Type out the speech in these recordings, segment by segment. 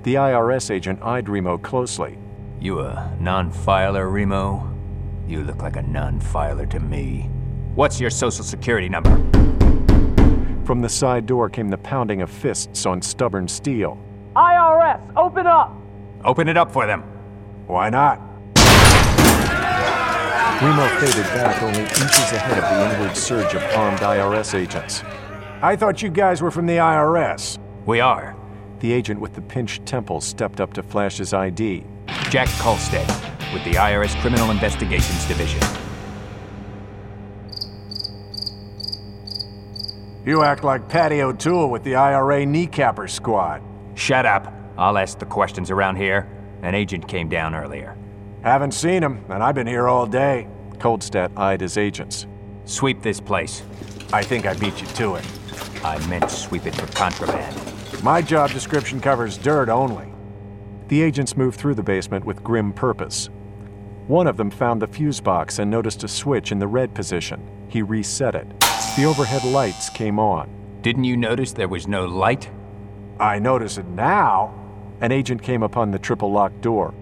The IRS agent eyed Remo closely. You a non-filer, Remo? You look like a non-filer to me. What's your social security number? From the side door came the pounding of fists on stubborn steel. IRS, open up! Open it up for them. Why not? Remo faded back only inches ahead of the inward surge of armed IRS agents. I thought you guys were from the IRS. We are. The agent with the pinched temples stepped up to flash his ID. Jack Kolstad, with the IRS Criminal Investigations Division. You act like Patty O'Toole with the IRA kneecapper squad. Shut up. I'll ask the questions around here. An agent came down earlier. Haven't seen him, and I've been here all day. Kolstad eyed his agents. Sweep this place. I think I beat you to it. I meant sweep it for contraband. My job description covers dirt only. The agents moved through the basement with grim purpose. One of them found the fuse box and noticed a switch in the red position. He reset it. The overhead lights came on. Didn't you notice there was no light? I notice it now. An agent came upon the triple locked door.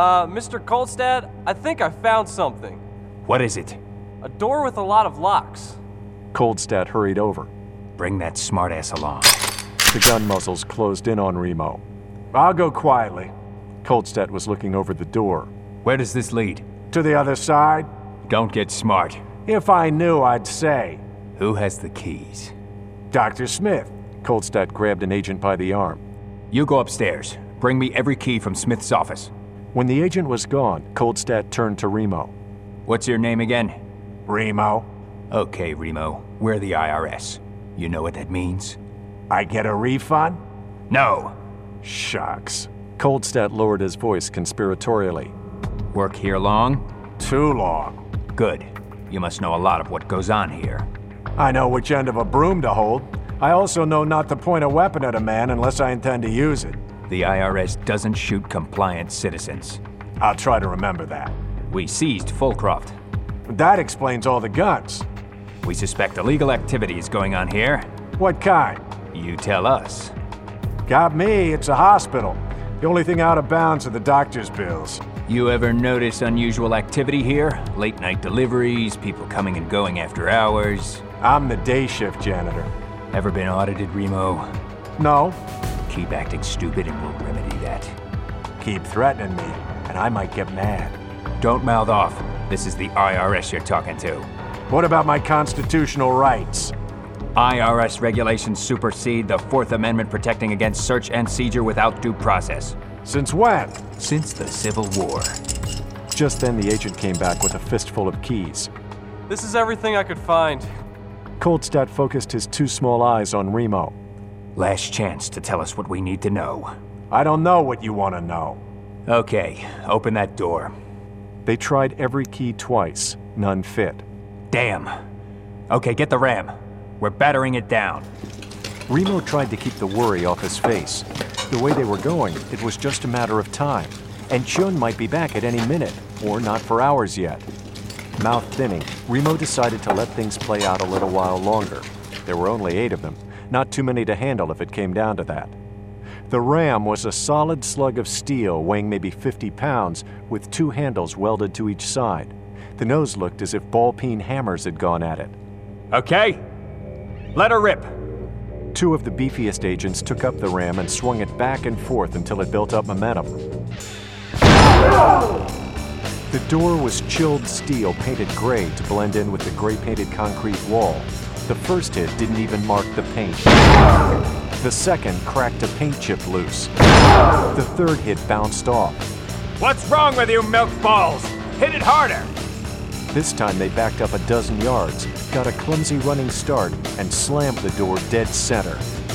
Mr. Kolstad, I think I found something. What is it? A door with a lot of locks. Kolstad hurried over. Bring that smartass along. The gun muzzles closed in on Remo. I'll go quietly. Kolstad was looking over the door. Where does this lead? To the other side? Don't get smart. If I knew, I'd say. Who has the keys? Dr. Smith. Kolstad grabbed an agent by the arm. You go upstairs. Bring me every key from Smith's office. When the agent was gone, Kolstad turned to Remo. What's your name again? Remo. Okay, Remo. We're the IRS. You know what that means? I get a refund? No. Shucks. Kolstad lowered his voice conspiratorially. Work here long? Too long. Good. You must know a lot of what goes on here. I know which end of a broom to hold. I also know not to point a weapon at a man unless I intend to use it. The IRS doesn't shoot compliant citizens. I'll try to remember that. We seized Fulcroft. That explains all the guns. We suspect illegal activity is going on here. What kind? You tell us. Got me, it's a hospital. The only thing out of bounds are the doctor's bills. You ever notice unusual activity here? Late night deliveries, people coming and going after hours? I'm the day shift janitor. Ever been audited, Remo? No. Keep acting stupid and we'll remedy that. Keep threatening me, and I might get mad. Don't mouth off. This is the IRS you're talking to. What about my constitutional rights? IRS regulations supersede the Fourth Amendment protecting against search and seizure without due process. Since when? Since the Civil War. Just then the agent came back with a fistful of keys. This is everything I could find. Kolstad focused his two small eyes on Remo. Last chance to tell us what we need to know. I don't know what you want to know. Okay, open that door. They tried every key twice. None fit. Damn. Okay, get the ram. We're battering it down. Remo tried to keep the worry off his face. The way they were going, it was just a matter of time. And Chun might be back at any minute, or not for hours yet. Mouth thinning, Remo decided to let things play out a little while longer. There were only 8 of them, not too many to handle if it came down to that. The ram was a solid slug of steel weighing maybe 50 pounds with 2 handles welded to each side. The nose looked as if ball-peen hammers had gone at it. Okay, let her rip. 2 of the beefiest agents took up the ram and swung it back and forth until it built up momentum. The door was chilled steel painted gray to blend in with the gray-painted concrete wall. The first hit didn't even mark the paint. The second cracked a paint chip loose. The third hit bounced off. What's wrong with you milk balls? Hit it harder! This time they backed up a dozen yards, got a clumsy running start, and slammed the door dead center.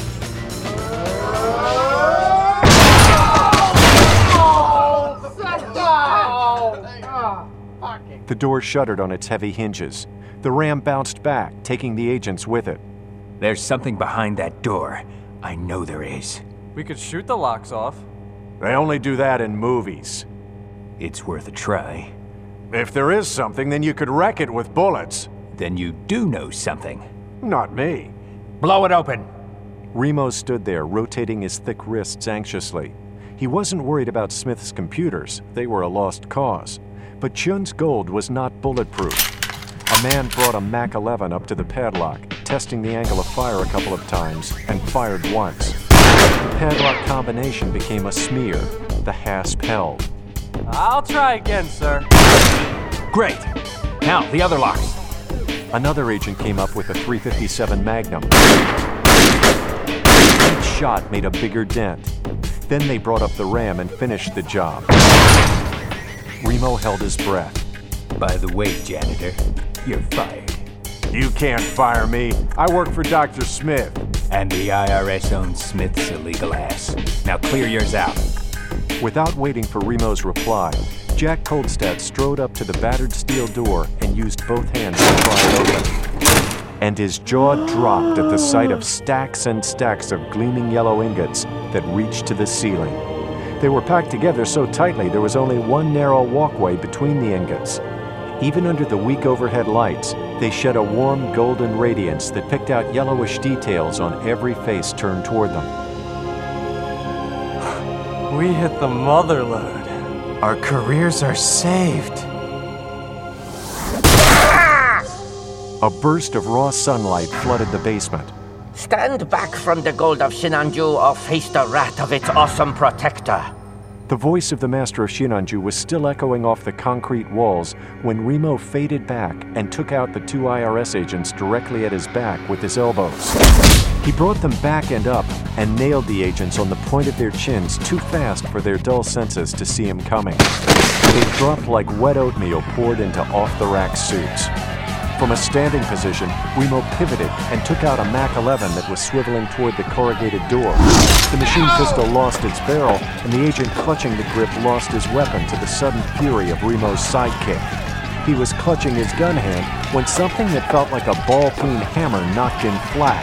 The door shuddered on its heavy hinges. The ram bounced back, taking the agents with it. There's something behind that door. I know there is. We could shoot the locks off. They only do that in movies. It's worth a try. If there is something, then you could wreck it with bullets. Then you do know something. Not me. Blow it open. Remo stood there, rotating his thick wrists anxiously. He wasn't worried about Smith's computers. They were a lost cause. But Chun's gold was not bulletproof. A man brought a Mac 11 up to the padlock, testing the angle of fire a couple of times, and fired once. The padlock combination became a smear. The hasp held. I'll try again, sir. Great! Now, the other locks. Another agent came up with a .357 Magnum. Each shot made a bigger dent. Then they brought up the ram and finished the job. Remo held his breath. By the way, janitor, you're fired. You can't fire me. I work for Dr. Smith. And the IRS owns Smith's illegal ass. Now clear yours out. Without waiting for Remo's reply, Jack Coldstad strode up to the battered steel door and used both hands to pry it open. And his jaw dropped at the sight of stacks and stacks of gleaming yellow ingots that reached to the ceiling. They were packed together so tightly there was only one narrow walkway between the ingots. Even under the weak overhead lights, they shed a warm golden radiance that picked out yellowish details on every face turned toward them. We hit the mother lode. Our careers are saved. A burst of raw sunlight flooded the basement. Stand back from the gold of Shinanju or face the wrath of its awesome protector. The voice of the master of Shinanju was still echoing off the concrete walls when Remo faded back and took out the two IRS agents directly at his back with his elbows. He brought them back and up and nailed the agents on the point of their chins too fast for their dull senses to see him coming. They dropped like wet oatmeal poured into off-the-rack suits. From a standing position, Remo pivoted and took out a Mac 11 that was swiveling toward the corrugated door. The machine pistol lost its barrel, and the agent clutching the grip lost his weapon to the sudden fury of Remo's sidekick. He was clutching his gun hand when something that felt like a ball-peen hammer knocked him flat.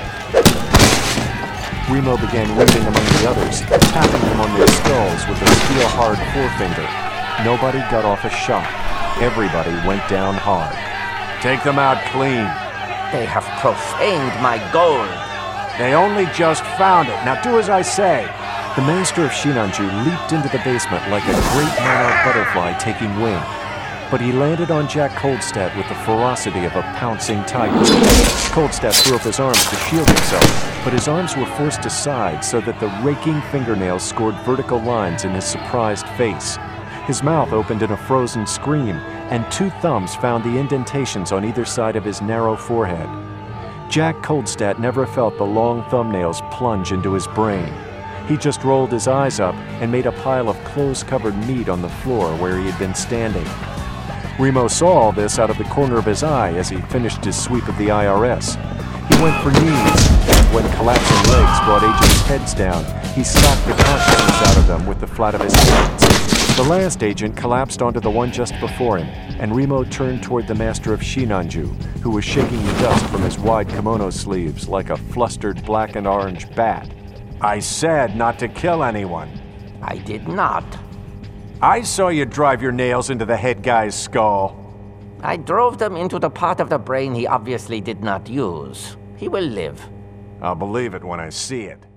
Remo began whipping among the others, tapping them on their skulls with a steel-hard forefinger. Nobody got off a shot. Everybody went down hard. Take them out clean. They have profaned my gold. They only just found it. Now do as I say. The master of Shinanju leaped into the basement like a great monarch butterfly taking wing. But he landed on Jack Coldstad with the ferocity of a pouncing tiger. Coldstad threw up his arms to shield himself, but his arms were forced aside so that the raking fingernails scored vertical lines in his surprised face. His mouth opened in a frozen scream, and two thumbs found the indentations on either side of his narrow forehead. Jack Coldstad never felt the long thumbnails plunge into his brain. He just rolled his eyes up and made a pile of clothes-covered meat on the floor where he had been standing. Remo saw all this out of the corner of his eye as he finished his sweep of the IRS. He went for knees, and when collapsing legs brought agents' heads down, he slapped the consciousness out of them with the flat of his hands. The last agent collapsed onto the one just before him, and Remo turned toward the master of Shinanju, who was shaking the dust from his wide kimono sleeves like a flustered black and orange bat. I said not to kill anyone. I did not. I saw you drive your nails into the head guy's skull. I drove them into the part of the brain he obviously did not use. He will live. I'll believe it when I see it.